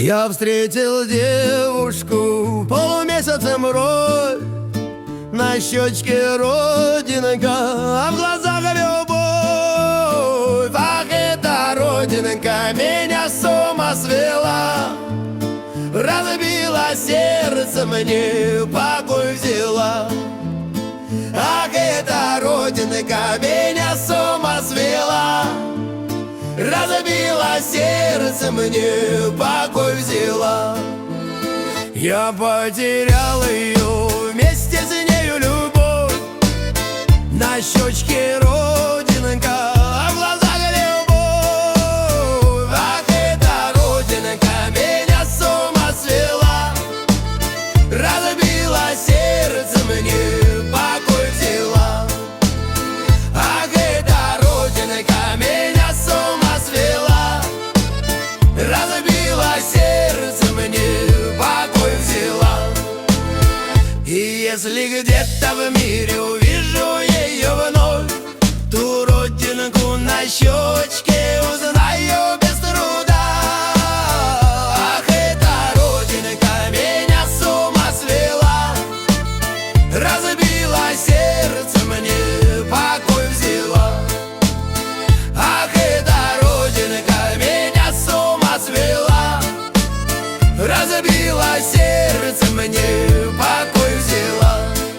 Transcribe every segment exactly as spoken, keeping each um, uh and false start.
Я встретил девушку полумесяцем роль, на щечке родинка, а в глазах любовь. Ах, эта родинка меня с ума свела, разбила сердце, мне покой взяла. Ах, эта родинка меня с ума свела, разбила сердце, мне покой взяла. Я потерял ее, вместе с нею любовь, на щечке родинка, а в глазах любовь. Ах, эта родинка меня с ума свела, разбила сердце, мне покой взяла. Ах, эта родинка меня с ума свела, разбила сердце, мне покой взяла. И если где-то в мире увижу ее вновь, ту родинку на щечке узнаю без труда. Ах, эта родинка меня с ума свела, разбила сердце, мне покой взяла. Ах, эта родинка меня с ума свела, разбила сердце, мне покой взяла.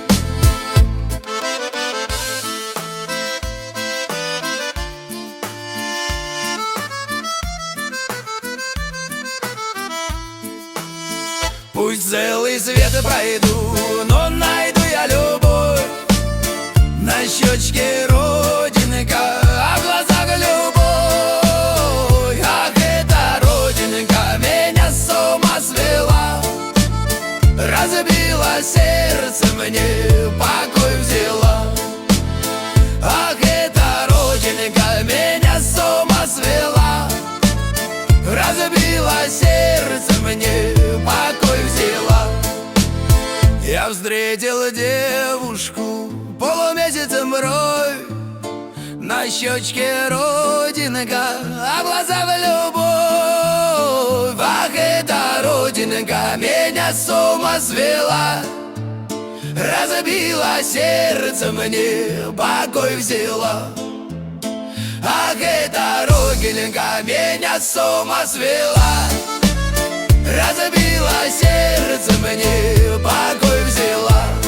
Пусть целый свет пройду, но найду я любовь, на щечке родинка, а в глазах любовь. Ах, эта родинка меня с ума свела, разбила сердце, мне покой взяла. Ах, эта родинка меня с ума свела, разбила сердце, мне покой взяла. Я встретил девушку полумесяцем роль, на щечке родинка, а в глазах любовь. Ах, эта родинка меня с ума свела, разбила сердце, мне покой взяла. Ах, эта родинка меня с ума свела, разбила сердце, мне покой взяла.